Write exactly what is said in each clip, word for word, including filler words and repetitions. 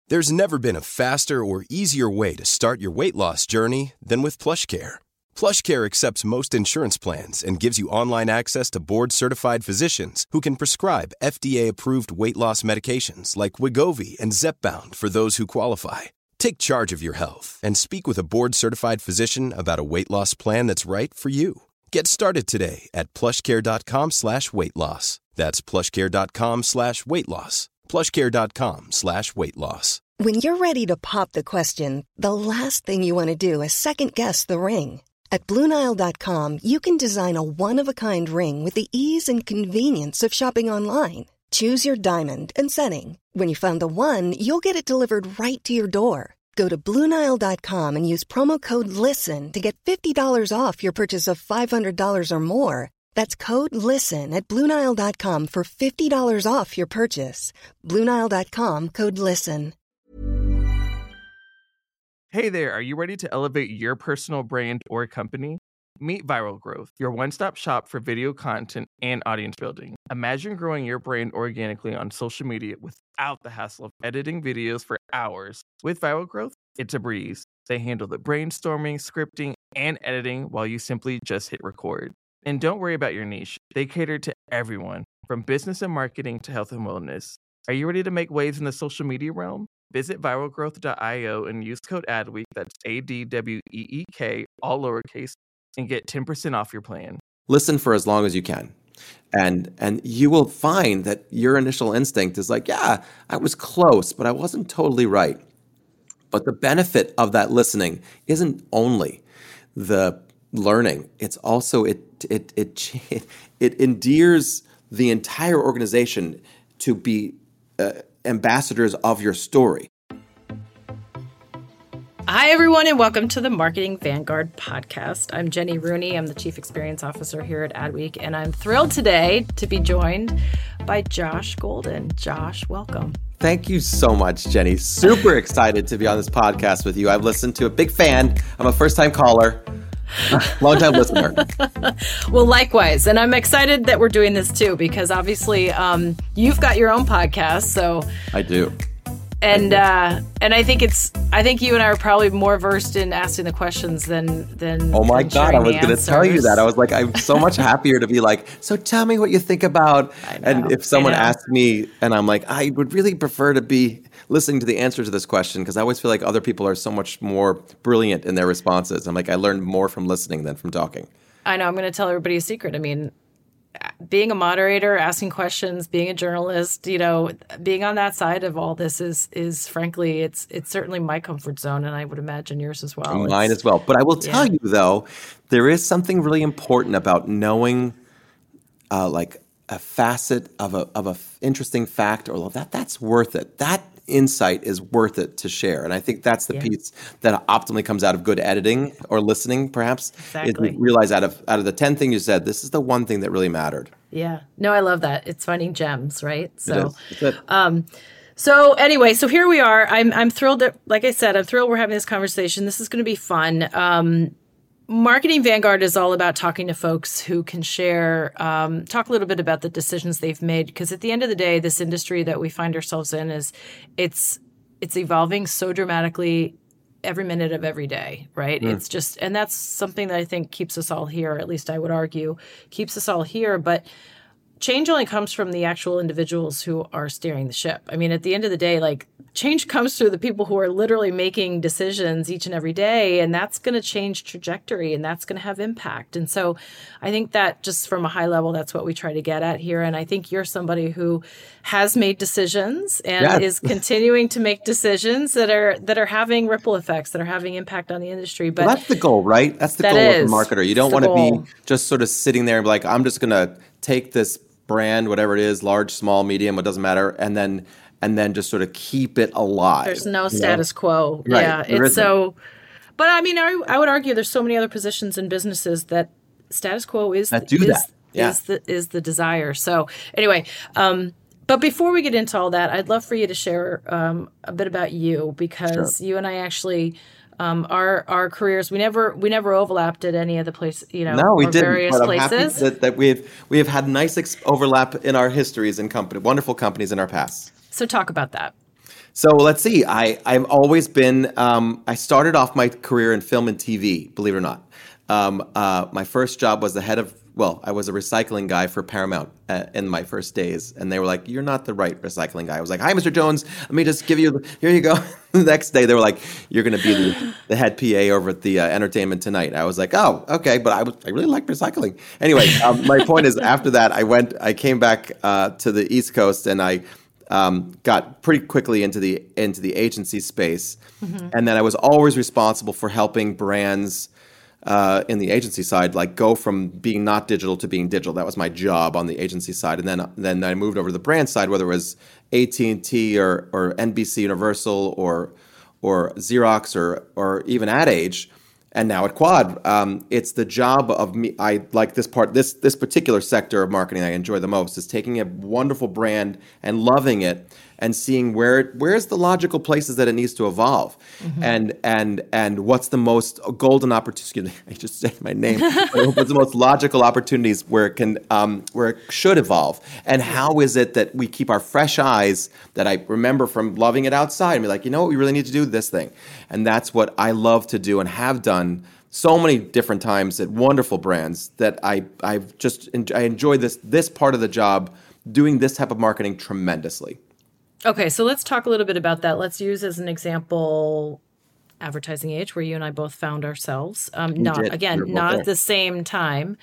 There's never been a faster or easier way to start your weight loss journey than with PlushCare. PlushCare accepts most insurance plans and gives you online access to board-certified physicians who can prescribe F D A-approved weight loss medications like Wegovy and Zepbound for those who qualify. Take charge of your health and speak with a board-certified physician about a weight loss plan that's right for you. Get started today at plushcare.com slash weight loss. That's plushcare.com slash weight loss. plushcare.com slash weight loss. When you're ready to pop the question, the last thing you want to do is second-guess the ring. At Blue Nile dot com, you can design a one-of-a-kind ring with the ease and convenience of shopping online. Choose your diamond and setting. When you find the one, you'll get it delivered right to your door. Go to Blue Nile dot com and use promo code LISTEN to get fifty dollars off your purchase of five hundred dollars or more. That's code LISTEN at Blue Nile dot com for fifty dollars off your purchase. Blue Nile dot com, code LISTEN. Hey there, are you ready to elevate your personal brand or company? Meet Viral Growth, your one-stop shop for video content and audience building. Imagine growing your brand organically on social media without the hassle of editing videos for hours. With Viral Growth, it's a breeze. They handle the brainstorming, scripting, and editing while you simply just hit record. And don't worry about your niche. They cater to everyone, from business and marketing to health and wellness. Are you ready to make waves in the social media realm? Visit viral growth dot io and use code ADWEEK, that's A D W E E K, all lowercase, and get ten percent off your plan. Listen for as long as you can. And and you will find that your initial instinct is like, yeah, I was close, but I wasn't totally right. But the benefit of that listening isn't only the learning, it's also it it it it endears the entire organization to be uh, ambassadors of your story. Hi, everyone, and welcome to the Marketing Vanguard podcast. I'm Jenny Rooney. I'm the Chief Experience Officer here at Adweek, and I'm thrilled today to be joined by Josh Golden. Josh, welcome. Thank you so much, Jenny. Super excited to be on this podcast with you. I've listened to a big fan. I'm a first-time caller. Long-time listener. Well, likewise. And I'm excited that we're doing this too, because obviously um, you've got your own podcast. So I do. And uh, and I think it's I think you and I are probably more versed in asking the questions than than. Oh my than God! I was going to tell you that. I was like, I'm so so much happier to be like, so tell me what you think about. I know, and if someone I know. asks me, and I'm like, I would really prefer to be listening to the answer to this question, because I always feel like other people are so much more brilliant in their responses. I'm like, I learned more from listening than from talking. I know. I'm going to tell everybody a secret. I mean, being a moderator, asking questions, being a journalist, you know, being on that side of all this is, is frankly, it's it's certainly my comfort zone, and I would imagine yours as well. Mine It's, as well. But I will tell yeah. you, though, there is something really important about knowing, uh, like, a facet of a of a f- interesting fact, or that that's worth it. That insight is worth it to share. And I think that's the Yeah. piece that optimally comes out of good editing or listening, perhaps. Exactly. Is you realize out of out of the ten things you said, this is the one thing that really mattered. Yeah. No, I love that. It's finding gems, right? It So, is. It's it. um, so anyway, so here we are. I'm I'm thrilled that, like I said, I'm thrilled we're having this conversation. This is going to be fun. Um, Marketing Vanguard is all about talking to folks who can share, um, talk a little bit about the decisions they've made. Because at the end of the day, this industry that we find ourselves in is it's it's evolving so dramatically every minute of every day, right? Mm. It's just, and that's something that I think keeps us all here, at least I would argue, keeps us all here. But change only comes from the actual individuals who are steering the ship. I mean, at the end of the day, like, change comes through the people who are literally making decisions each and every day, and that's going to change trajectory, and that's going to have impact. And so I think that just from a high level, that's what we try to get at here. And I think you're somebody who has made decisions and Yes. is continuing to make decisions that are that are having ripple effects, that are having impact on the industry. But Well, that's the goal, right? That's the That goal is. of a marketer. You don't It's the want to goal. be just sort of sitting there and be like, I'm just going to take this brand, whatever it is, large, small, medium, it doesn't matter, and then and then just sort of keep it alive. There's no you know? status quo. Right, Yeah, there it's isn't. so. But I mean, I, I would argue there's so many other positions in businesses that status quo is That do is, that. Yeah. is the is the desire. So anyway, um, but before we get into all that, I'd love for you to share um, a bit about you, because you and I actually. Um, our our careers we never we never overlapped at any of the place you know No, we or didn't. various But I'm happy places. that, that we've we have had nice ex- overlap in our histories and company, wonderful companies in our past. So talk about that. So let's see. I, I've always been, um, I started off my career in film and T V, believe it or not. Um, uh, my first job was the head of, well, I was a recycling guy for Paramount uh, in my first days. And they were like, you're not the right recycling guy. I was like, hi, Mister Jones. Let me just give you, the, here you go. The next day, they were like, you're going to be the, the head P A over at the uh, Entertainment Tonight. I was like, oh, okay. But I, was, I really like recycling. Anyway, um, my point is after that, I went, I came back uh, to the East Coast and I um, got pretty quickly into the, into the agency space. Mm-hmm. And then I was always responsible for helping brands Uh, in the agency side, like go from being not digital to being digital. That was my job on the agency side. And then then I moved over to the brand side, whether it was A T and T or or N B C Universal or or Xerox or or even Ad Age, and now at Quad. Um, it's the job of me. I like this part, this this particular sector of marketing I enjoy the most is taking a wonderful brand and loving it and seeing where where's the logical places that it needs to evolve, mm-hmm. and and and what's the most golden opportunity. I just said my name. What's the most logical opportunities where it can um, where it should evolve, and how is it that we keep our fresh eyes that I remember from loving it outside and be like, you know what, we really need to do this thing, and that's what I love to do and have done so many different times at wonderful brands that I I've just I enjoy this this part of the job, doing this type of marketing tremendously. Okay, so let's talk a little bit about that. Let's use as an example Advertising Age, where you and I both found ourselves. Um, not did. again, We not there. at the same time.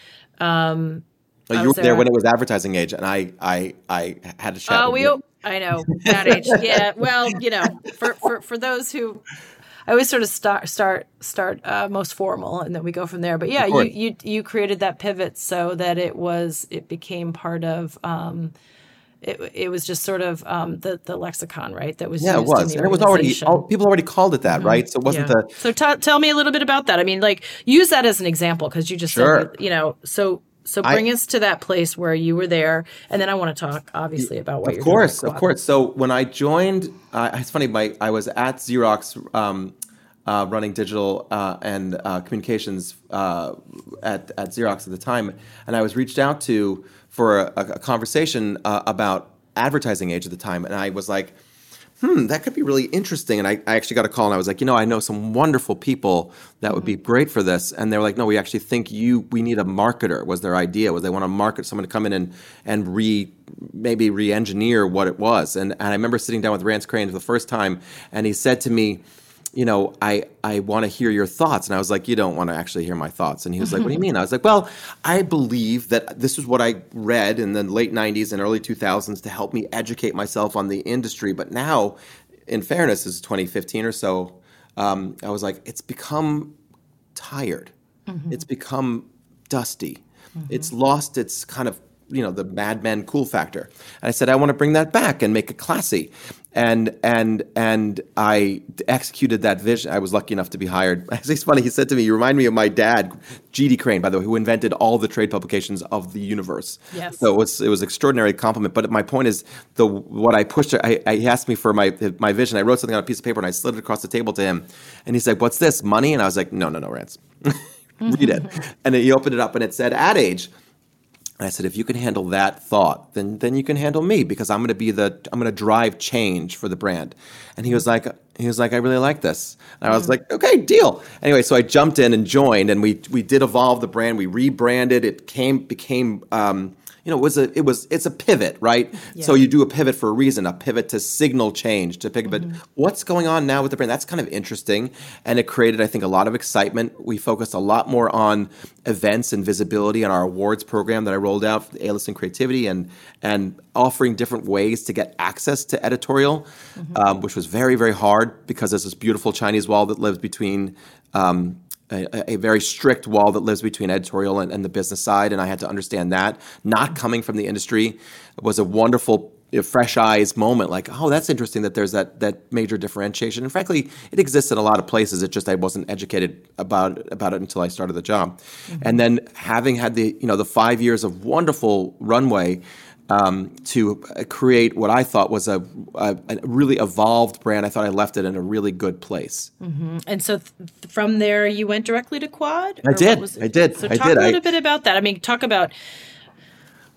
Um, oh, you were there, there when it was Advertising Age, and I I, I had a chat. Oh, with we. you. I know that age. Yeah. Well, you know, for, for, for those who, I always sort of start start start uh, most formal, and then we go from there. But yeah, you, you you created that pivot so that it was it became part of. Um, It, it was just sort of um, the the lexicon, right? That was yeah, used it was, in the and it was already all, people already called it that, mm-hmm. right? So it wasn't yeah. the. So t- tell me a little bit about that. I mean, like use that as an example because you just sure. said, you know, so so bring I, us to that place where you were there, and then I want to talk obviously about what of you're course, doing. Of course, of course. So when I joined, uh, it's funny. My I was at Xerox. Um, Uh, running digital uh, and uh, communications uh, at, at Xerox at the time. And I was reached out to for a, a conversation uh, about Advertising Age at the time. And I was like, hmm, that could be really interesting. And I, I actually got a call and I was like, you know, I know some wonderful people that would be great for this. And they were like, no, we actually think you, we need a marketer, was their idea, was they want to market someone to come in and, and re, maybe re-engineer what it was. And, and I remember sitting down with Rance Crane for the first time and he said to me, you know, I, I want to hear your thoughts. And I was like, you don't want to actually hear my thoughts. And he was like, what do you mean? I was like, well, I believe that this is what I read in the late nineties and early two thousands to help me educate myself on the industry. But now, in fairness, this is twenty fifteen or so, um, I was like, it's become tired. Mm-hmm. It's become dusty. Mm-hmm. It's lost its kind of, you know, the Mad Men cool factor. And I said, I want to bring that back and make it classy. And and and I executed that vision. I was lucky enough to be hired. It's funny. He said to me, "You remind me of my dad, G D Crane, by the way, who invented all the trade publications of the universe." Yes. So it was it was an extraordinary compliment. But my point is, the what I pushed. I, I he asked me for my my vision. I wrote something on a piece of paper and I slid it across the table to him. And he's like, "What's this? Money?" And I was like, "No, no, no, Rance. Read it." And then he opened it up and it said, "Ad Age." And I said, if you can handle that thought, then then you can handle me because I'm going to be the I'm going to drive change for the brand. And he was like, he was like, I really like this. And I was like, okay, deal. Anyway, so I jumped in and joined, and we we did evolve the brand. We rebranded. It came became. Um, You know, it was a, it was, it's a pivot, right? Yeah. So you do a pivot for a reason, a pivot to signal change, to pivot. Mm-hmm. What's going on now with the brand? That's kind of interesting. And it created, I think, a lot of excitement. We focused a lot more on events and visibility on our awards program that I rolled out for the A-List and Creativity and, and offering different ways to get access to editorial, mm-hmm. um, which was very, very hard because there's this beautiful Chinese wall that lives between um, A, a very strict wall that lives between editorial and, and the business side, and I had to understand that. Not coming from the industry was a wonderful, you know, fresh eyes moment. Like, oh, that's interesting that there's that that major differentiation. And frankly, it exists in a lot of places. It just I wasn't educated about about it until I started the job. Mm-hmm. And then having had the you know the five years of wonderful runway. Um, to create what I thought was a, a, a really evolved brand. I thought I left it in a really good place. Mm-hmm. And so th- from there, you went directly to Quad? I did. I did. So I talk did. a little I, bit about that. I mean, talk about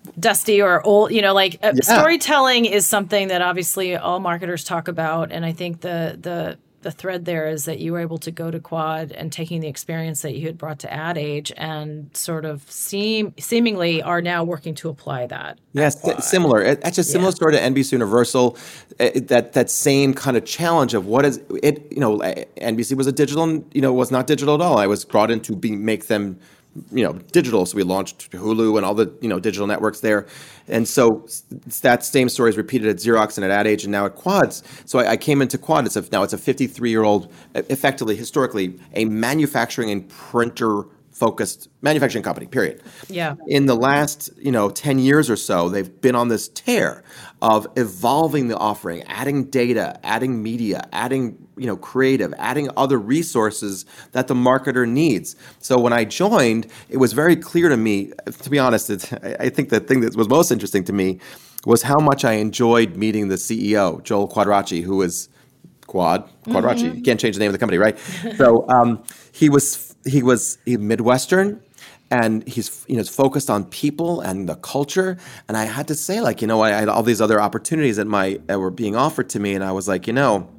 dusty or old, you know, like uh, Yeah. storytelling is something that obviously all marketers talk about. And I think the, the, the thread there is that you were able to go to Quad and taking the experience that you had brought to Ad Age and sort of seem seemingly are now working to apply that. Yes, th- similar. It, it's a similar Yeah. story to N B C Universal. It, that that same kind of challenge of what is it? You know, N B C was a digital, you know, was not digital at all. I was brought in to be make them, you know, digital. So we launched Hulu and all the, you know, digital networks there. And so that same story is repeated at Xerox and at Ad Age and now at Quads. So I, I came into Quad. It's a, now it's a fifty-three-year-old, effectively, historically, a manufacturing and printer focused manufacturing company, period. Yeah. In the last, you know, ten years or so, they've been on this tear of evolving the offering, adding data, adding media, adding, you know, creative, adding other resources that the marketer needs. So when I joined, it was very clear to me, to be honest, it's, I think the thing that was most interesting to me was how much I enjoyed meeting the C E O, Joel Quadracci, who is Quad, Quadracci. Mm-hmm. You can't change the name of the company, right? So um, he was he was Midwestern, and he's you know focused on people and the culture. And I had to say, like, you know, I had all these other opportunities that my that were being offered to me, and I was like, you know,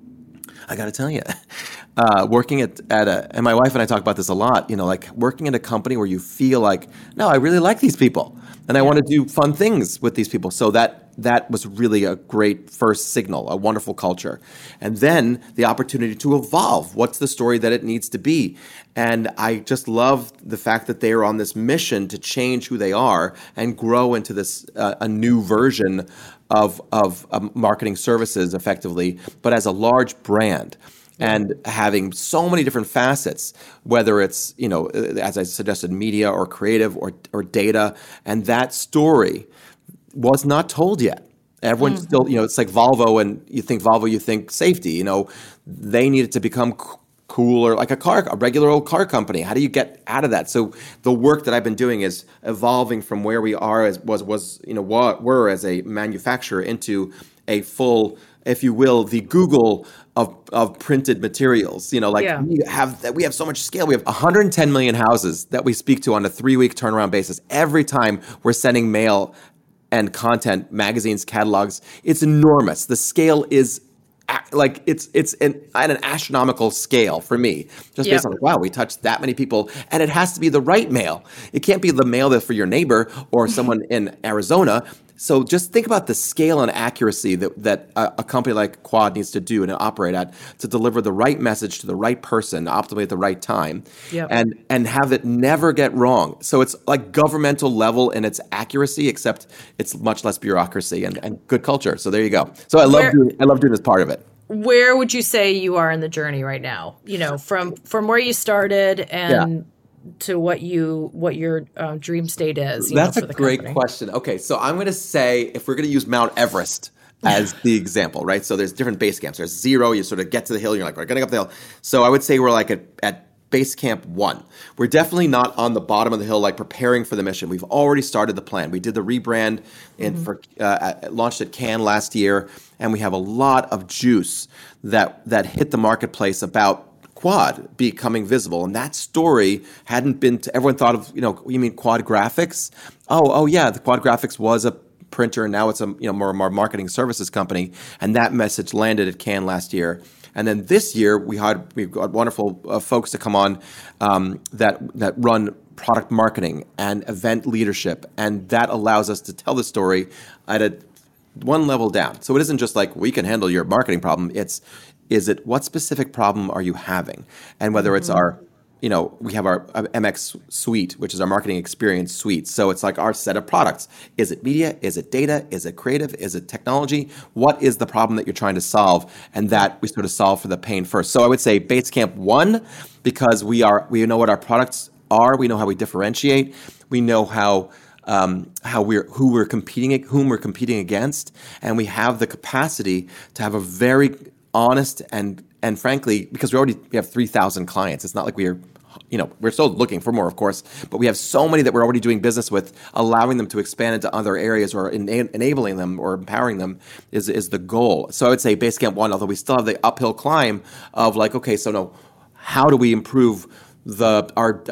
I got to tell you, uh, working at at a and my wife and I talk about this a lot. You know, like working at a company where you feel like, no, I really like these people, and I want to do fun things with these people. So that. That was really a great first signal, a wonderful culture. And then the opportunity to evolve. What's the story that it needs to be? And I just love the fact that they are on this mission to change who they are and grow into this uh, a new version of, of um, marketing services effectively, but as a large brand. And having so many different facets, whether it's, you know, as I suggested, media or creative or or data, and that story was not told yet. Everyone mm-hmm. still, you know, it's like Volvo, and you think Volvo, you think safety. You know, they needed to become c- cooler, like a car, a regular old car company. How do you get out of that? So the work that I've been doing is evolving from where we are as was was you know what were as a manufacturer into a full, if you will, the Google of of printed materials. You know, like yeah. we have we have so much scale. We have one hundred ten million houses that we speak to on a three week turnaround basis. Every time we're sending mail and content, magazines, catalogs, it's enormous. The scale is a- like it's it's an, at an astronomical scale for me. Just yep. based on, wow, we touched that many people, and it has to be the right mail. It can't be the mail that's for your neighbor or someone in Arizona. So just think about the scale and accuracy that, that a, a company like Quad needs to do and operate at to deliver the right message to the right person, optimally at the right time, yep. and and have it never get wrong. So it's like governmental level in its accuracy, except it's much less bureaucracy and, and good culture. So there you go. So I love Where, doing I love doing this part of it. Where would you say you are in the journey right now? You know, from from where you started and. Yeah. to what you what your um, dream state is. You That's know, for a the great company. question. Okay, so I'm going to say, if we're going to use Mount Everest as the example, right? So there's different base camps. There's zero, you sort of get to the hill, you're like, we're getting up the hill. So I would say we're like at, at base camp one. We're definitely not on the bottom of the hill, like preparing for the mission. We've already started the plan. We did the rebrand in mm-hmm. for uh, launched at Cannes last year, and we have a lot of juice that that hit the marketplace about Quad becoming visible, and that story hadn't been. To, everyone thought of, you know, you mean Quad Graphics? Oh, oh yeah, the Quad Graphics was a printer, and now it's a you know more, more marketing services company, and that message landed at Cannes last year. And then this year we had we've got wonderful uh, folks to come on um, that that run product marketing and event leadership, and that allows us to tell the story at a one level down. So it isn't just like we can handle your marketing problem. It's is it what specific problem are you having? And whether mm-hmm. it's our, you know, we have our M X suite, which is our marketing experience suite. So it's like our set of products. Is it media? Is it data? Is it creative? Is it technology? What is the problem that you're trying to solve? And that we sort of solve for the pain first. So I would say Basecamp one, because we are we know what our products are. We know how we differentiate. We know how um, how we're who we're competing whom we're competing against, and we have the capacity to have a very honest and and frankly, because we already we have three thousand clients. It's not like we're, you know, we're still looking for more, of course, but we have so many that we're already doing business with. Allowing them to expand into other areas or ena- enabling them or empowering them is is the goal. So I would say Basecamp one, although we still have the uphill climb of like, okay, so no, how do we improve the our our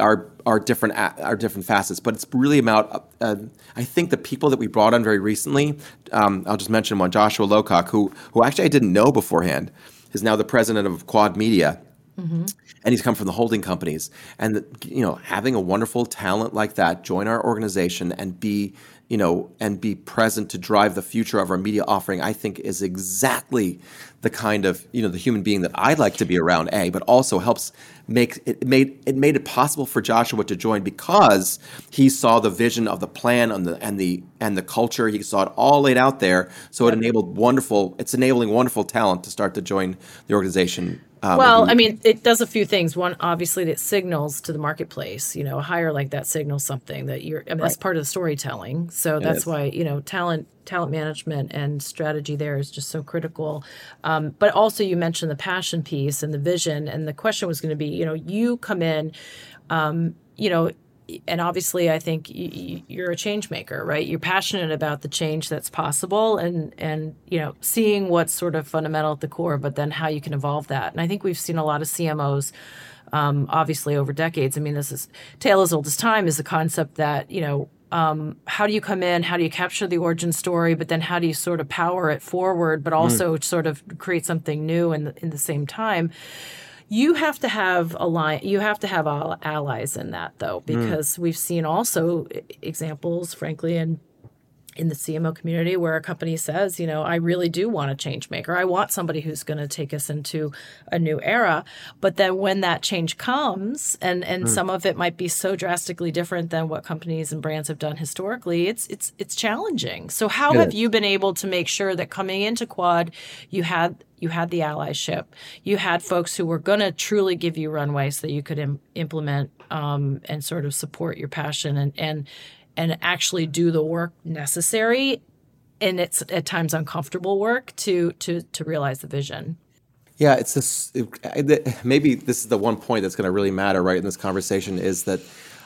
are different are different facets, but it's really about. Uh, I think the people that we brought on very recently. Um, I'll just mention one, Joshua Lowcock, who who actually I didn't know beforehand, is now the president of Quad Media. Mm-hmm. And he's come from the holding companies. And, the, you know, having a wonderful talent like that join our organization and be, you know, and be present to drive the future of our media offering, I think is exactly the kind of, you know, the human being that I'd like to be around, A, but also helps make it made it made it possible for Joshua to join because he saw the vision of the plan and the and the and the culture. He saw it all laid out there. So it enabled wonderful, it's enabling wonderful talent to start to join the organization. Um, well, I mean, it does a few things. One, obviously, it signals to the marketplace. You know, a hire like that signals something that you're. I mean, that's part of the storytelling. So that's why, you know, talent, talent management, and strategy there is just so critical. Um, but also, you mentioned the passion piece and the vision, and the question was going to be, you know, you come in, um, you know. And obviously, I think you're a change maker, right? You're passionate about the change that's possible and, and, you know, seeing what's sort of fundamental at the core, but then how you can evolve that. And I think we've seen a lot of C M Os, um, obviously, over decades. I mean, this is tale as old as time is the concept that, you know, um, how do you come in? How do you capture the origin story? But then how do you sort of power it forward, but also mm. sort of create something new in the, in the same time? You have to have ally- You have to have allies in that, though, because mm. we've seen also examples, frankly, in in the C M O community where a company says, you know, I really do want a change maker. I want somebody who's going to take us into a new era. But then when that change comes, and, and mm. some of it might be so drastically different than what companies and brands have done historically, it's it's it's challenging. So how yeah. have you been able to make sure that coming into Quad, you had you had the allyship, you had folks who were going to truly give you runway so that you could im- implement um, and sort of support your passion and and and actually do the work necessary, and it's at times uncomfortable work to to to realize the vision. Yeah, it's this. It, maybe this is the one point that's going to really matter, right, in this conversation is that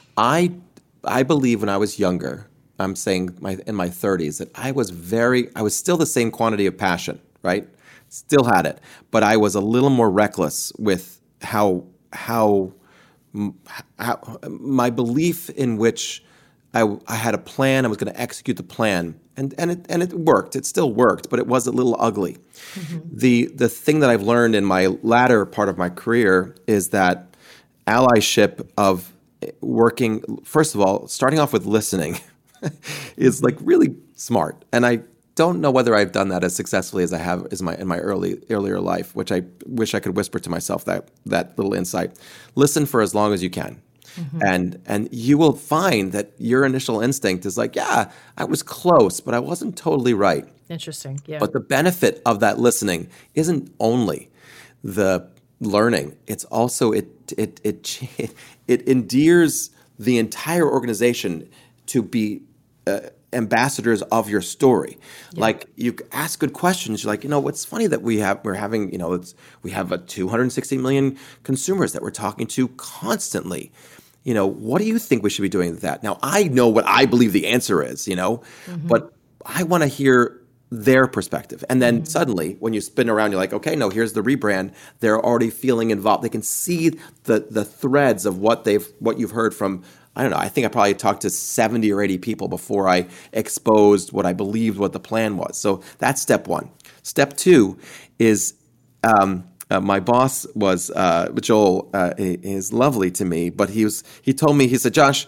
I I believe when I was younger, I'm saying my in my thirties, that I was very I was still the same quantity of passion, right? Still had it, but I was a little more reckless with how how, how my belief in which I, I had a plan. I was going to execute the plan, and and it and it worked. It still worked, but it was a little ugly. Mm-hmm. The the thing that I've learned in my latter part of my career is that allyship of working. First of all, starting off with listening is like really smart, and I don't know whether I've done that as successfully as I have as my in my early earlier life, which I wish I could whisper to myself that that little insight. Listen for as long as you can. Mm-hmm. And and you will find that your initial instinct is like, yeah, I was close, but I wasn't totally right. Interesting, yeah. But the benefit of that listening isn't only the learning; it's also it it it it endears the entire organization to be uh, ambassadors of your story. Yeah. Like you ask good questions. You're like, you know, what's funny that we have we're having, you know, it's we have a two hundred sixty million consumers that we're talking to constantly. You know, what do you think we should be doing with that? Now, I know what I believe the answer is, you know, mm-hmm. but I want to hear their perspective. And then mm-hmm. suddenly when you spin around, you're like, okay, no, here's the rebrand. They're already feeling involved. They can see the the threads of what they've what you've heard from, I don't know, I think I probably talked to seventy or eighty people before I exposed what I believed what the plan was. So that's step one. Step two is um, Uh, my boss was uh, Joel. Uh, is lovely to me, but he was. He told me. He said, "Josh,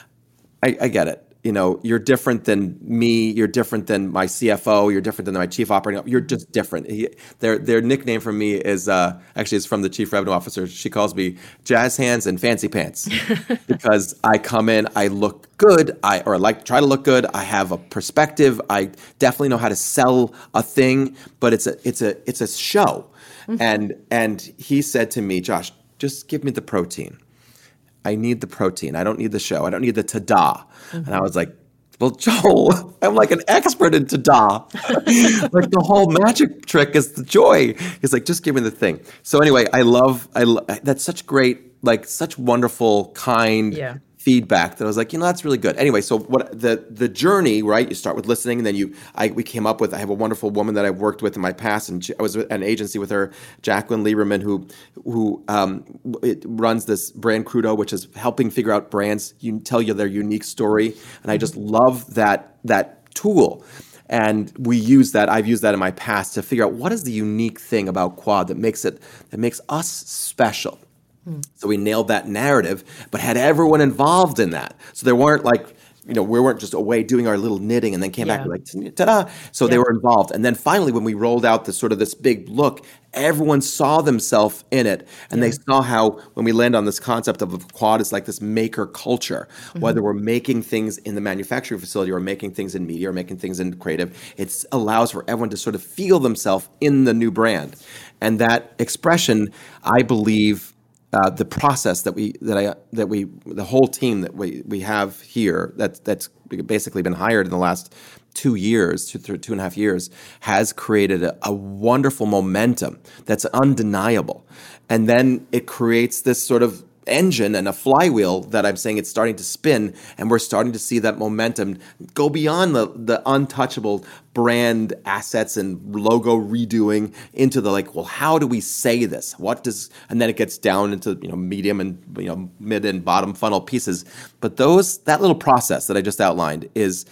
I, I get it. You know, you're different than me. You're different than my C F O. You're different than my chief operating officer. You're just different." He, their their nickname for me is uh, actually it's from the chief revenue officer. She calls me Jazz Hands and Fancy Pants because I come in, I look good, I or I like try to look good. I have a perspective. I definitely know how to sell a thing, but it's a it's a it's a show. Mm-hmm. And and he said to me, Josh, just give me the protein. I need the protein. I don't need the show. I don't need the ta-da. Mm-hmm. And I was like, well, Joel, I'm like an expert in ta-da. Like the whole magic trick is the joy. He's like, just give me the thing. So anyway, I love, I lo- that's such great, like such wonderful, kind yeah. feedback that I was like, you know, that's really good. Anyway, so what the the journey, right? You start with listening, and then you, I we came up with. I have a wonderful woman that I've worked with in my past, and she, I was at an agency with her, Jacqueline Lieberman, who who um, it runs this brand Crudo, which is helping figure out brands, you tell you their unique story, and I just love that that tool. And we use that. I've used that in my past to figure out what is the unique thing about Quad that makes it that makes us special. So we nailed that narrative, but had everyone involved in that. So there weren't like, you know, we weren't just away doing our little knitting and then came Yeah. back and like, ta-da. So Yeah. they were involved. And then finally, when we rolled out this sort of this big look, everyone saw themselves in it. And Yeah. they saw how, when we land on this concept of a Quad, it's like this maker culture, Mm-hmm. whether we're making things in the manufacturing facility or making things in media or making things in creative, it allows for everyone to sort of feel themselves in the new brand. And that expression, I believe, Uh, the process that we that I that we the whole team that we we have here that's that's basically been hired in the last two years, two two and a half years, has created a, a wonderful momentum that's undeniable, and then it creates this sort of engine and a flywheel that I'm saying it's starting to spin, and we're starting to see that momentum go beyond the the untouchable brand assets and logo redoing into the like, well, how do we say this? What does, and then it gets down into, you know, medium and, you know, mid and bottom funnel pieces. But those, that little process that I just outlined is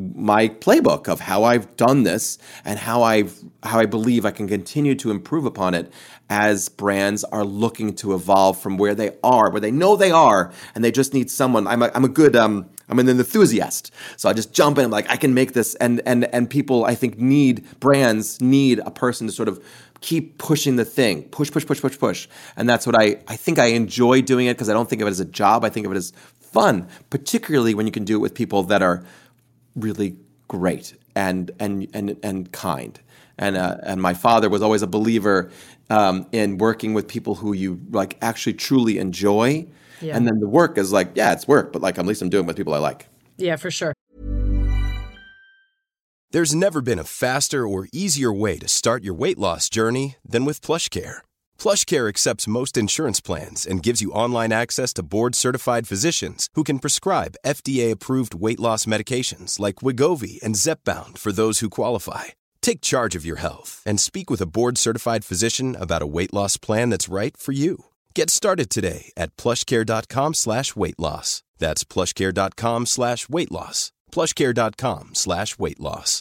my playbook of how I've done this and how I've how I believe I can continue to improve upon it as brands are looking to evolve from where they are, where they know they are, and they just need someone. I'm a, I'm a good um I'm an enthusiast, so I just jump in. I'm like, I can make this, and and and people I think need brands need a person to sort of keep pushing the thing, push, push, push, push, push, and that's what I I think I enjoy doing it because I don't think of it as a job. I think of it as fun, particularly when you can do it with people that are really great and and and and kind. And uh, and my father was always a believer um, in working with people who you like actually truly enjoy. Yeah. And then the work is like, yeah, it's work, but like at least I'm doing it with people I like. Yeah, for sure. There's never been a faster or easier way to start your weight loss journey than with PlushCare. PlushCare accepts most insurance plans and gives you online access to board-certified physicians who can prescribe F D A-approved weight loss medications like Wegovy and Zepbound for those who qualify. Take charge of your health and speak with a board-certified physician about a weight loss plan that's right for you. Get started today at plushcare.com slash weight loss. That's plushcare.com slash weight loss. plushcare.com slash weight loss.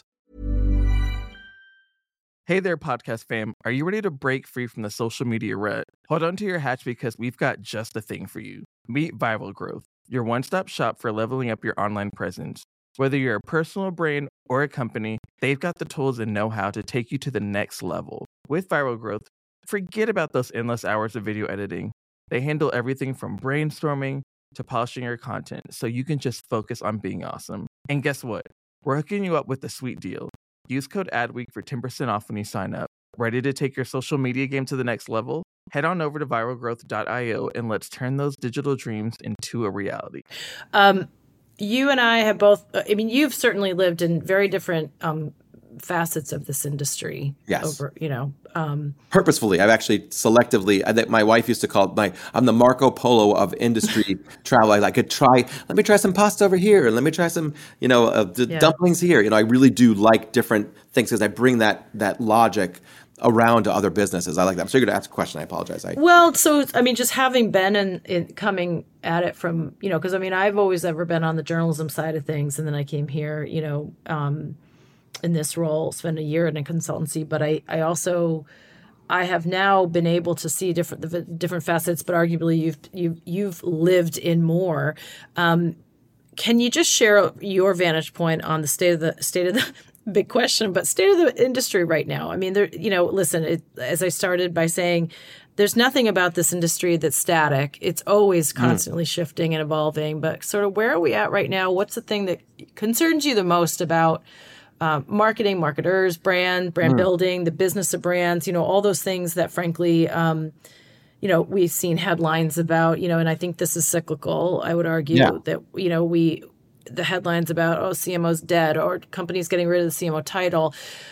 Hey there, podcast fam. Are you ready to break free from the social media rut? Hold on to your hatch because we've got just the thing for you. Meet Viral Growth, your one-stop shop for leveling up your online presence. Whether you're a personal brand or a company, they've got the tools and know-how to take you to the next level. With Viral Growth, forget about those endless hours of video editing. They handle everything from brainstorming to polishing your content so you can just focus on being awesome. And guess what? We're hooking you up with a sweet deal. Use code ADWEEK for ten percent off when you sign up. Ready to take your social media game to the next level? Head on over to viral growth dot io and let's turn those digital dreams into a reality. Um, you and I have both, I mean, you've certainly lived in very different um, facets of this industry. Yes. Over, you know, um, Purposefully, I've actually selectively, I think my wife used to call it my, I'm the Marco Polo of industry travel. I, I could try, let me try some pasta over here, and let me try some, you know, uh, d- Yeah. dumplings here. You know, I really do like different things because I bring that that logic around to other businesses. I like that. I'm sorry to ask a question. I apologize. I, well, so, I mean, just having been in, in coming at it from, you know, because I mean, I've always ever been on the journalism side of things. And then I came here, you know, um, in this role, spent a year in a consultancy, but I, I also, I have now been able to see different, the different facets, but arguably you've, you've, you've lived in more. Um, can you just share your vantage point on the state of the state of the big question, but state of the industry right now? I mean, there, you know, listen, it, as I started by saying, there's nothing about this industry that's static. It's always constantly mm. shifting and evolving, but sort of where are we at right now? What's the thing that concerns you the most about Um, marketing, marketers, brand, brand mm. building, the business of brands, you know, all those things that frankly, um, you know, we've seen headlines about, you know, and I think this is cyclical. I would argue yeah. that, you know, we, the headlines about, oh, C M O's dead or companies getting rid of the C M O title.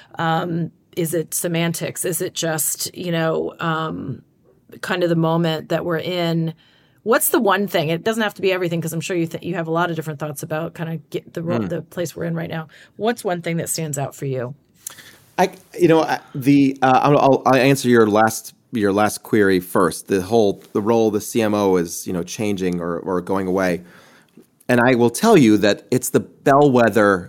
Um, is it semantics? Is it just, you know, um, kind of the moment that we're in what's the one thing? It doesn't have to be everything, because I'm sure you th- you have a lot of different thoughts about kind of get the ro- mm. the place we're in right now. What's one thing that stands out for you? I, you know, the uh, I'll, I'll answer your last your last query first. The whole the role of the C M O is, you know, changing or or going away, and I will tell you that it's the bellwether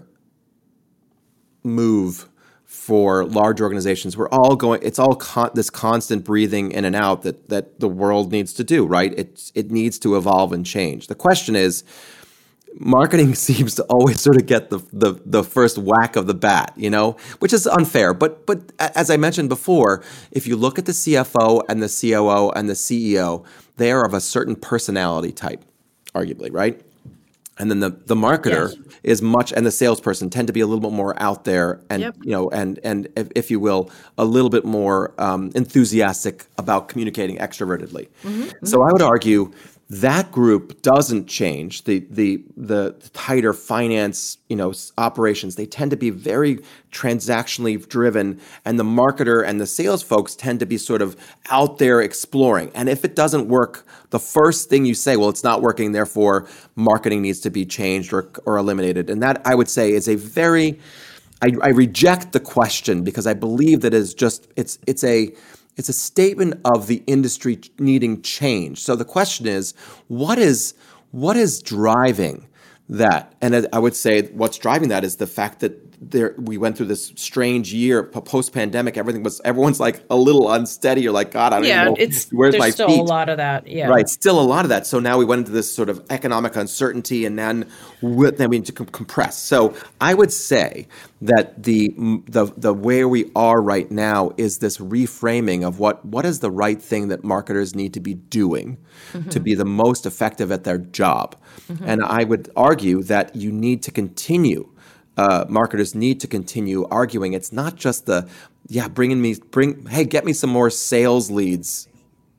move for large organizations. We're all going. It's all con- this constant breathing in and out that that the world needs to do. Right? It it needs to evolve and change. The question is, marketing seems to always sort of get the, the the first whack of the bat, you know, which is unfair. But but as I mentioned before, if you look at the C F O and the C O O and the C E O, they are of a certain personality type, arguably, right? And then the, the marketer yes. is much, and the salesperson tend to be a little bit more out there, and yep. you know, and and if, if you will, a little bit more um, enthusiastic about communicating extrovertedly. Mm-hmm. So I would argue that group doesn't change. The the the tighter finance, you know, operations, they tend to be very transactionally driven, and the marketer and the sales folks tend to be sort of out there exploring. And if it doesn't work, the first thing you say, well, it's not working, therefore marketing needs to be changed or or eliminated. And that, I would say, is a very I, I reject the question, because I believe that is just it's it's a It's a statement of the industry needing change. So the question is, what is what is driving that? And I would say what's driving that is the fact that there we went through this strange year post-pandemic. Everything was everyone's like a little unsteady. You're like, God, I don't yeah, even know it's, where's there's my still feet. a lot of that. Yeah, right. Still a lot of that. So now we went into this sort of economic uncertainty, and then we, then we need to com- compress. So I would say that the the the where we are right now is this reframing of what what is the right thing that marketers need to be doing mm-hmm. to be the most effective at their job. Mm-hmm. And I would argue that you need to continue. Uh, marketers need to continue arguing. It's not just the, yeah, bringing me, bring, hey, get me some more sales leads,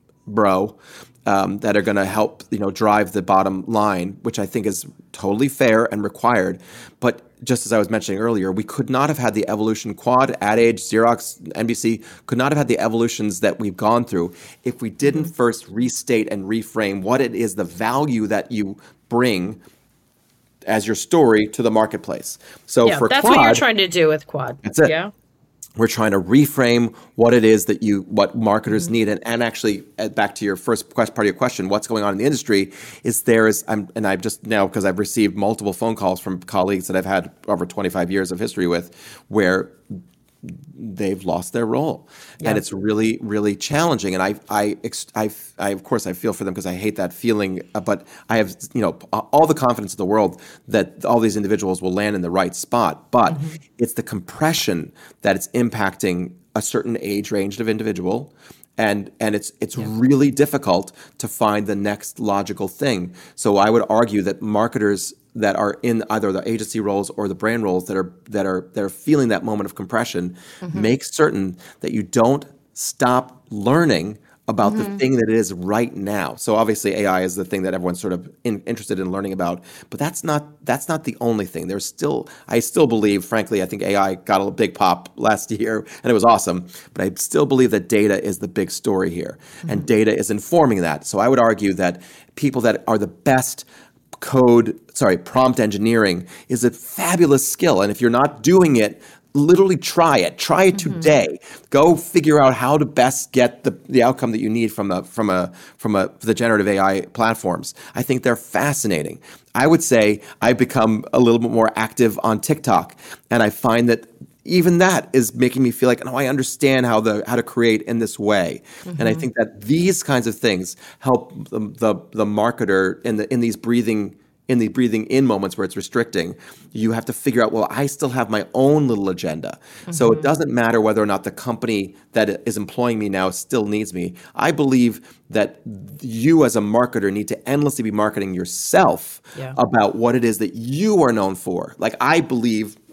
bro, um, that are going to help, you know, drive the bottom line, which I think is totally fair and required. But just as I was mentioning earlier, we could not have had the evolution, Quad, Ad Age, Xerox, N B C, could not have had the evolutions that we've gone through if we didn't first restate and reframe what it is, the value that you bring as your story to the marketplace. So yeah, for that's Quad, what you're trying to do with Quad. That's it. Yeah. We're trying to reframe what it is that you, what marketers mm-hmm. need. And, and actually, uh, back to your first quest, part of your question, what's going on in the industry is there is, I'm, and I've just now, because I've received multiple phone calls from colleagues that I've had over twenty-five years of history with, where they've lost their role. Yeah. And it's really, really challenging. And I, I, I, I, of course, I feel for them because I hate that feeling, uh, but I have, you know, all the confidence in the world that all these individuals will land in the right spot. But mm-hmm. it's the compression that it's impacting a certain age range of individual. And and it's it's yeah. really difficult to find the next logical thing. So I would argue that marketers that are in either the agency roles or the brand roles that are that are that are feeling that moment of compression, mm-hmm. make certain that you don't stop learning about mm-hmm. the thing that it is right now. So obviously A I is the thing that everyone's sort of in, interested in learning about, but that's not that's not the only thing. There's still I still believe, frankly, I think A I got a big pop last year and it was awesome, but I still believe that data is the big story here, mm-hmm. and data is informing that. So I would argue that people that are the best code, sorry, prompt engineering is a fabulous skill, and if you're not doing it, literally try it. Try it mm-hmm. today. Go figure out how to best get the, the outcome that you need from a from a from a the generative A I platforms. I think they're fascinating. I would say I've become a little bit more active on TikTok, and I find that even that is making me feel like, oh, I understand how the how to create in this way. Mm-hmm. And I think that these kinds of things help the the, the marketer in the in these breathing in the breathing in moments where it's restricting. You have to figure out, well, I still have my own little agenda. Mm-hmm. So it doesn't matter whether or not the company that is employing me now still needs me. I believe that you as a marketer need to endlessly be marketing yourself yeah. about what it is that you are known for. Like I believe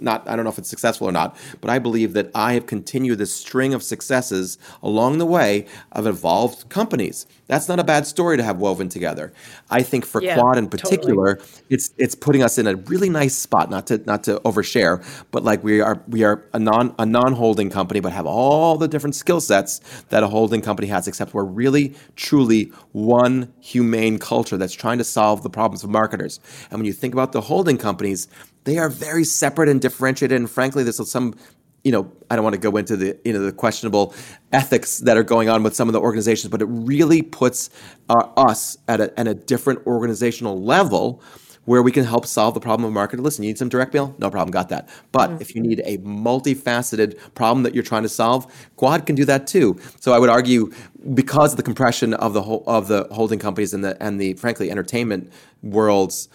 not, I don't know if it's successful or not, but I believe that I have continued this string of successes along the way of evolved companies. That's not a bad story to have woven together. I think for Yeah, Quad in particular, totally. it's it's putting us in a really nice spot. Not to not to overshare, but like we are we are a non a non-holding company, but have all the different skill sets that a holding company has. Except we're really truly one humane culture that's trying to solve the problems of marketers. And when you think about the holding companies, they are very separate and differentiated. And frankly, there's some. You know, I don't want to go into the you know the questionable ethics that are going on with some of the organizations, but it really puts uh, us at a, at a different organizational level where we can help solve the problem of marketing. Listen, you need some direct mail? No problem, got that. But mm-hmm. if you need a multifaceted problem that you're trying to solve, Quad can do that too. So I would argue, because of the compression of the whole, of the holding companies and the and the frankly entertainment worlds,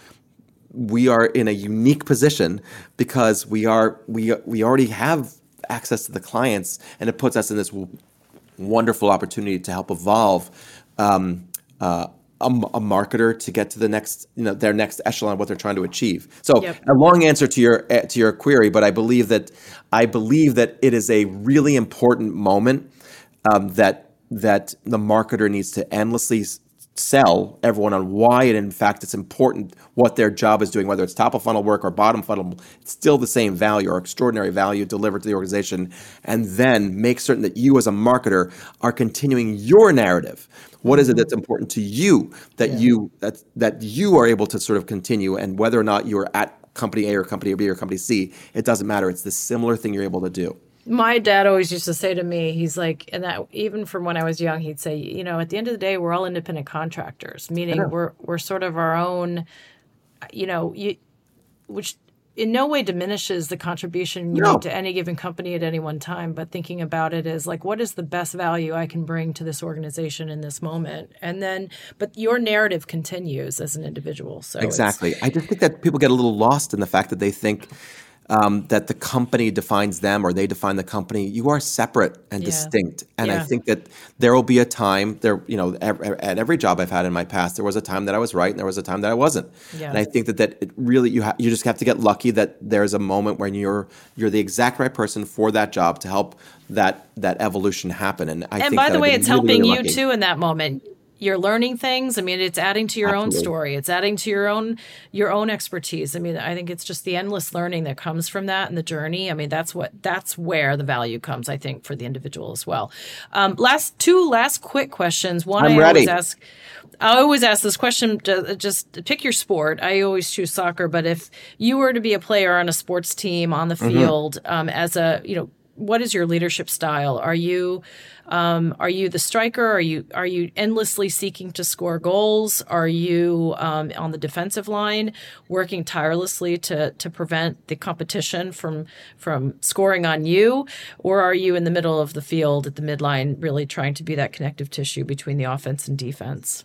we are in a unique position because we are we we already have access to the clients, and it puts us in this w- wonderful opportunity to help evolve um, uh, a, a marketer to get to the next, you know, their next echelon, what they're trying to achieve. So, yep. a long answer to your uh, to your query, but I believe that I believe that it is a really important moment um, that that the marketer needs to endlessly sell everyone on why it, in fact, it's important what their job is doing, whether it's top of funnel work or bottom funnel. It's still the same value or extraordinary value delivered to the organization, and then make certain that you as a marketer are continuing your narrative. What is it that's important to you that yeah. you that that you are able to sort of continue, and whether or not you're at company A or company B or company C, it doesn't matter. It's the similar thing you're able to do. My dad always used to say to me, he's like, and that even from when I was young, he'd say, you know, at the end of the day, we're all independent contractors, meaning we're we're sort of our own, you know, you, which in no way diminishes the contribution you no. make to any given company at any one time. But thinking about it as like, what is the best value I can bring to this organization in this moment? And then, but your narrative continues as an individual. So exactly. I just think that people get a little lost in the fact that they think Um, that the company defines them or they define the company. You are separate and yeah. distinct. And yeah. I think that there will be a time there, you know, at every job I've had in my past, there was a time that I was right and there was a time that I wasn't. Yeah. And I think that, that it really, you ha- you just have to get lucky that there's a moment when you're you're the exact right person for that job to help that that evolution happen. And I and think by that the I've way, been it's really, helping really you lucky. too in that moment. You're learning things. I mean, it's adding to your Absolutely. own story. It's adding to your own your own expertise. I mean, I think it's just the endless learning that comes from that and the journey. I mean, that's what that's where the value comes, I think, for the individual as well. Um, last two last quick questions. One, I'm I ready. always ask. I always ask this question. Just pick your sport. I always choose soccer. But if you were to be a player on a sports team on the field, mm-hmm. um, as a you know. What is your leadership style? Are you um, are you the striker? Are you are you endlessly seeking to score goals? Are you um, on the defensive line, working tirelessly to to prevent the competition from from scoring on you? Or are you in the middle of the field at the midline, really trying to be that connective tissue between the offense and defense?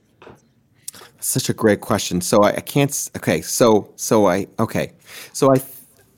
Such a great question. So I, I can't. Okay. So so I okay. So I.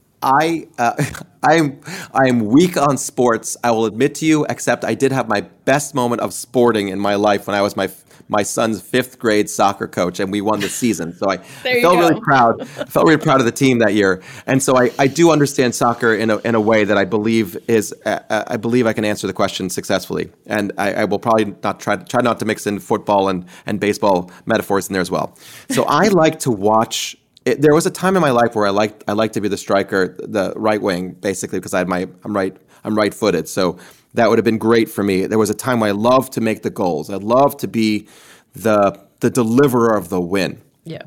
I uh, I'm I'm weak on sports. I will admit to you. Except I did have my best moment of sporting in my life when I was my my son's fifth grade soccer coach, and we won the season. So I, I felt really proud. I felt really proud of the team that year, and so I, I do understand soccer in a in a way that I believe is uh, I believe I can answer the question successfully, and I, I will probably not try try not to mix in football and and baseball metaphors in there as well. So I like to watch. It, there was a time in my life where I liked I liked to be the striker, the right wing, basically because I had my I'm right I'm right-footed, so that would have been great for me. There was a time where I loved to make the goals. I loved to be the the deliverer of the win. Yeah.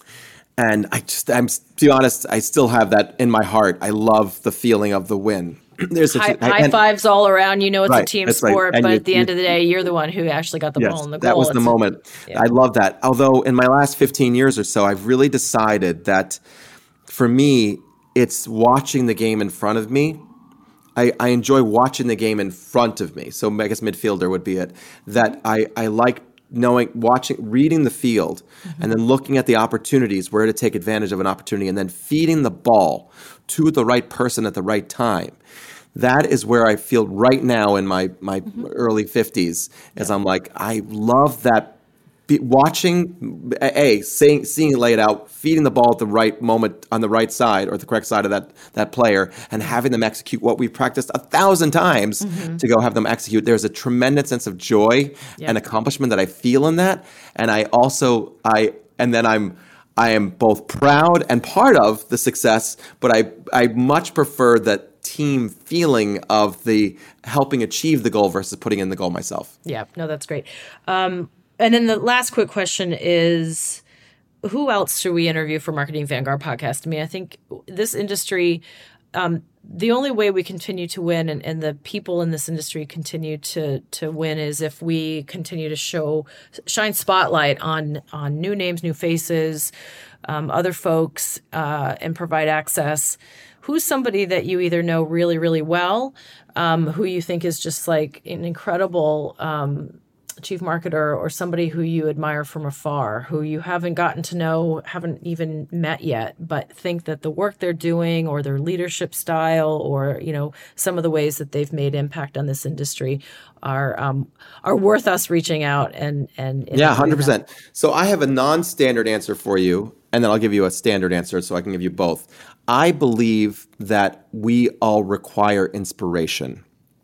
And I just I'm to be honest, I still have that in my heart. I love the feeling of the win. There's high, a, high and, fives all around. You know it's right, a team right. sport, And but you, at the you, end of the day, you're the one who actually got the yes, ball in the goal. That was the it's moment. A, yeah. I love that. Although in my last fifteen years or so, I've really decided that for me, it's watching the game in front of me. I, I enjoy watching the game in front of me. So I guess midfielder would be it. That I, I like knowing, watching, reading the field, mm-hmm. and then looking at the opportunities, where to take advantage of an opportunity, and then feeding the ball to the right person at the right time. That is where I feel right now in my, my mm-hmm. early fifties, as yeah. I'm like, I love that be watching, a seeing, seeing it laid out, feeding the ball at the right moment on the right side or the correct side of that that player, and having them execute what we've practiced a thousand times mm-hmm. to go have them execute. There's a tremendous sense of joy yep. and accomplishment that I feel in that, and I also I and then I'm I am both proud and part of the success, but I I much prefer that team feeling of the helping achieve the goal versus putting in the goal myself. Yeah, no, that's great. Um, and then the last quick question is, who else should we interview for Marketing Vanguard podcast? I mean, I think this industry, um, the only way we continue to win and, and the people in this industry continue to to win is if we continue to show, shine spotlight on, on new names, new faces, um, other folks, uh, and provide access. Who's somebody that you either know really, really well, um, who you think is just like an incredible um, chief marketer, or somebody who you admire from afar, who you haven't gotten to know, haven't even met yet, but think that the work they're doing or their leadership style or, you know, some of the ways that they've made impact on this industry are um, are worth us reaching out and and yeah, one hundred percent. So I have a non-standard answer for you, and then I'll give you a standard answer so I can give you both. I believe that we all require inspiration.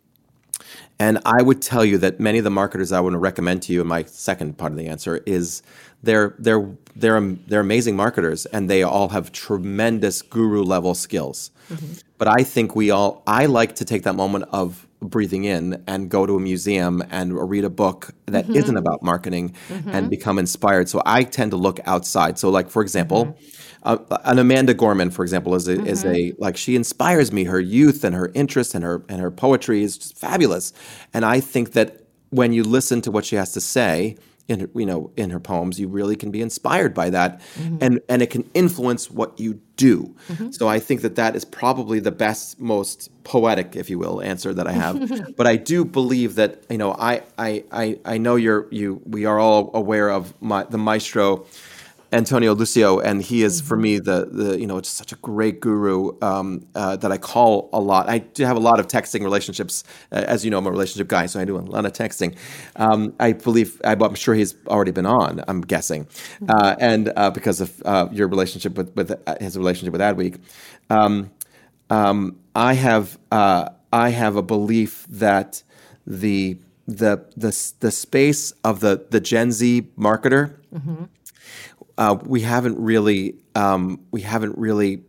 And I would tell you that many of the marketers I want to recommend to you in my second part of the answer is they're they're they're they're amazing marketers, and they all have tremendous guru level skills. Mm-hmm. But I think we all I like to take that moment of breathing in and go to a museum and read a book that mm-hmm. isn't about marketing mm-hmm. and become inspired. So I tend to look outside. So like, for example, mm-hmm. uh, an Amanda Gorman, for example, is a, mm-hmm. is a, like, she inspires me. Her youth and her interest and her, and her poetry is just fabulous. And I think that when you listen to what she has to say, in her, you know, in her poems, you really can be inspired by that, mm-hmm. and and it can influence what you do. Mm-hmm. So I think that that is probably the best, most poetic, if you will, answer that I have. But I do believe that, you know, I I I, I know you're you. We are all aware of my, the maestro Antonio Lucio, and he is, for me, the the you know, just such a great guru um, uh, that I call a lot. I do have a lot of texting relationships, uh, as you know, I'm a relationship guy, so I do a lot of texting. Um, I believe, I'm sure he's already been on, I'm guessing, uh, and uh, because of uh, your relationship with, with uh, his relationship with Adweek. Um, um, I have uh, I have a belief that the the the the space of the the Gen Z marketer. Mm-hmm. Uh, we haven't really, um, we haven't really,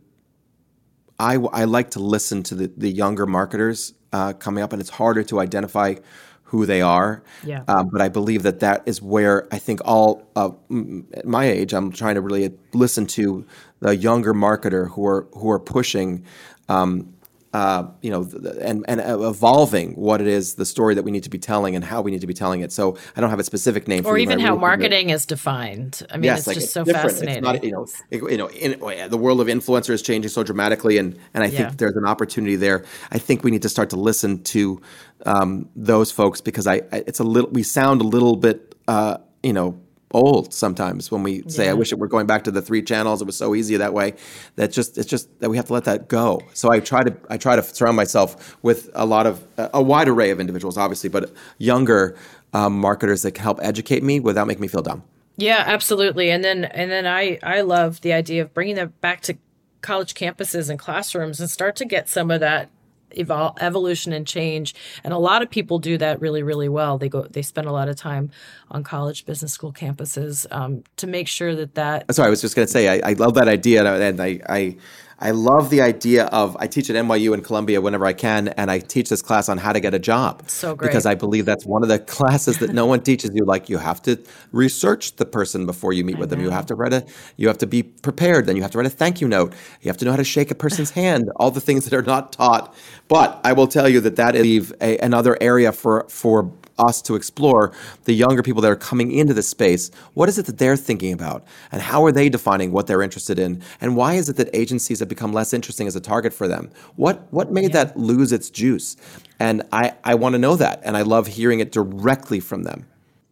I, I like to listen to the, the younger marketers uh, coming up, and it's harder to identify who they are. Yeah. Uh, but I believe that that is where I think all, uh, at my age, I'm trying to really listen to the younger marketer who are, who are pushing, um, Uh, you know, and and evolving what it is, the story that we need to be telling and how we need to be telling it. So I don't have a specific name for or you. Or even how marketing is defined. I mean, yes, it's like just it's so different. Fascinating. It's not, you know, it, you know, in, the world of influencers is changing so dramatically, and and I think yeah. there's an opportunity there. I think we need to start to listen to um, those folks, because I, I it's a little we sound a little bit uh, you know. old sometimes when we say, yeah. I wish it were going back to the three channels. It was so easy that way. That just it's just that we have to let that go. So I try to I try to surround myself with a lot of a wide array of individuals, obviously, but younger um, marketers that can help educate me without making me feel dumb. Yeah, absolutely. And then and then I I love the idea of bringing them back to college campuses and classrooms and start to get some of that Evol- evolution and change. And a lot of people do that really, really well. They go, they spend a lot of time on college business school campuses um, to make sure that that. That's what I was just going to say. I, I love that idea, and I, I I love the idea of. I teach at N Y U and Columbia whenever I can, and I teach this class on how to get a job. So great, because I believe that's one of the classes that no one teaches you. Like, you have to research the person before you meet I with know. them. You have to write a. You have to be prepared. Then you have to write a thank you note. You have to know how to shake a person's hand. All the things that are not taught. But I will tell you that that is a, another area for for. us to explore, the younger people that are coming into this space. What is it that they're thinking about, and how are they defining what they're interested in, and why is it that agencies have become less interesting as a target for them? What what made yeah. that lose its juice? And I, I want to know that, and I love hearing it directly from them.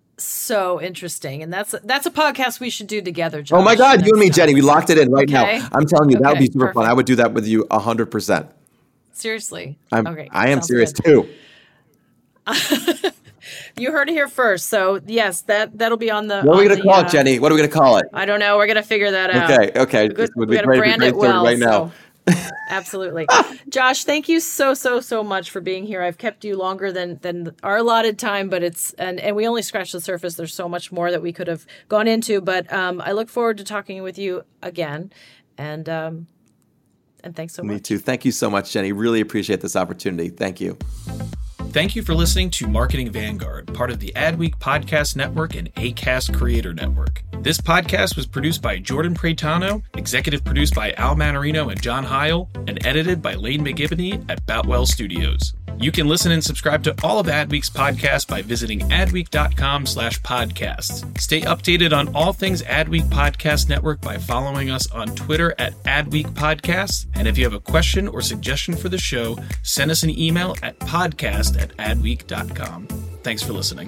So interesting, and that's that's a podcast we should do together, Josh. Oh my God, you and me, Jenny, we locked it in right okay. now. I'm telling you, okay, that would be super perfect. fun. I would do that with you one hundred percent. Seriously? I'm, okay, I am Sounds serious good. too. You heard it here first. So yes, that that'll be on the. What are we on going to the, call uh, it, Jenny? What are we going to call it? I don't know. We're gonna figure that out. Okay, okay. Good, This would we be gotta great brand it brainstorming well. right now. So. Absolutely. Josh, thank you so, so, so much for being here. I've kept you longer than than our allotted time, but it's, and, and we only scratched the surface. There's so much more that we could have gone into, but um, I look forward to talking with you again. And, um, and thanks so much. Me too. Thank you so much, Jenny. Really appreciate this opportunity. Thank you. Thank you for listening to Marketing Vanguard, part of the Adweek Podcast Network and Acast Creator Network. This podcast was produced by Jordan Pretano, executive produced by Al Manarino and John Heil, and edited by Lane McGibney at Boutwell Studios. You can listen and subscribe to all of Adweek's podcasts by visiting adweek.com slash podcasts. Stay updated on all things Adweek Podcast Network by following us on Twitter at Adweek Podcasts. And if you have a question or suggestion for the show, send us an email at podcast at adweek dot com. Thanks for listening.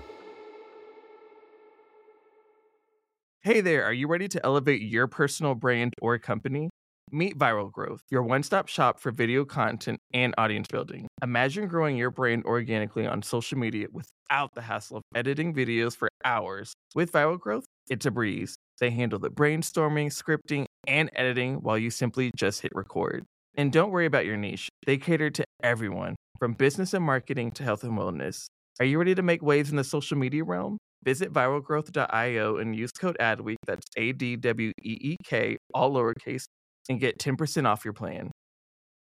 Hey there, are you ready to elevate your personal brand or company? Meet Viral Growth, your one-stop shop for video content and audience building. Imagine growing your brand organically on social media without the hassle of editing videos for hours. With Viral Growth, it's a breeze. They handle the brainstorming, scripting, and editing while you simply just hit record. And don't worry about your niche. They cater to everyone, from business and marketing to health and wellness. Are you ready to make waves in the social media realm? Visit viral growth dot io and use code ADWEEK, that's A D W E E K, all lowercase, and get ten percent off your plan.